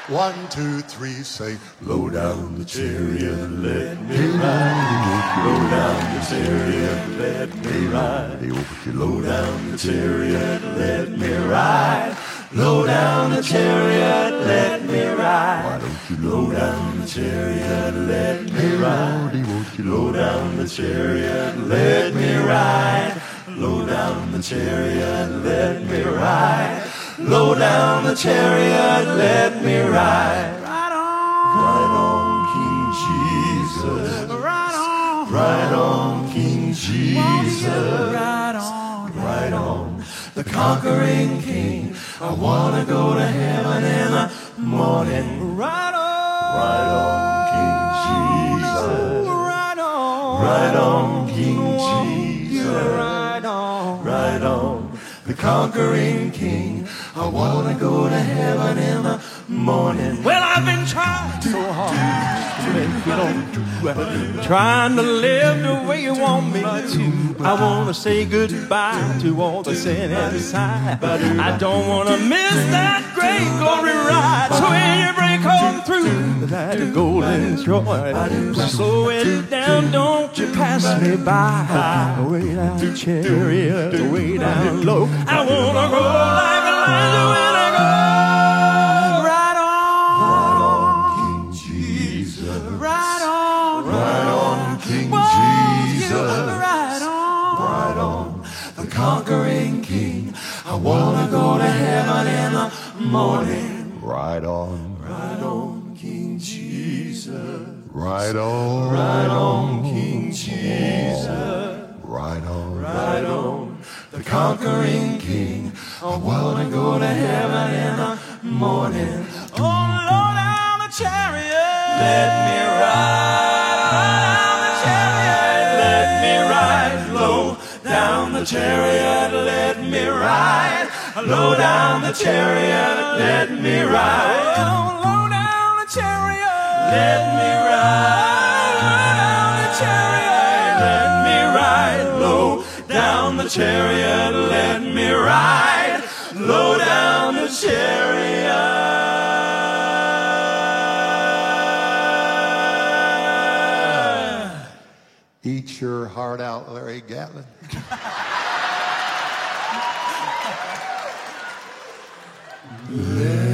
1, 2, 3, say, low down the chariot, let me ride. Low down the chariot, let me ride. Low down the chariot, let me ride. Low down the chariot, let me ride. Why don't you low down the chariot, let me ride. Low down the chariot, let me ride. Low down the chariot, let me ride. Low down the chariot, let me ride. Ride on, King Jesus. Ride on, King Jesus. Ride on, the conquering King. I wanna go to heaven in the morning. Ride on, King Jesus. Ride on, King Jesus. Ride on, the conquering King. I wanna go to heaven in the morning. Well, I've been trying so hard to make it on, trying to live the way you want me to. I wanna say goodbye to all the sin inside. I don't wanna miss that great glory ride. So when you break on through that golden joy, slow it down, don't you pass me by. Way down the chariot, way down low. I wanna go like Elijah when I go. Ride on, King Jesus. ride on, King whoa, Jesus. Ride on, The conquering King. I wanna go to heaven in the morning. Ride on, King Jesus. Ride on, King Jesus. Ride on, the conquering King. I wanna go to heaven in the morning. oh, low down the chariot, Let me ride down the chariot, let me ride low down the chariot, let me ride low down the chariot, let me ride, oh, low down the chariot, let me ride down the chariot, let me ride low down the chariot, let me ride low down the chariot. Eat your heart out, Larry Gatlin. Let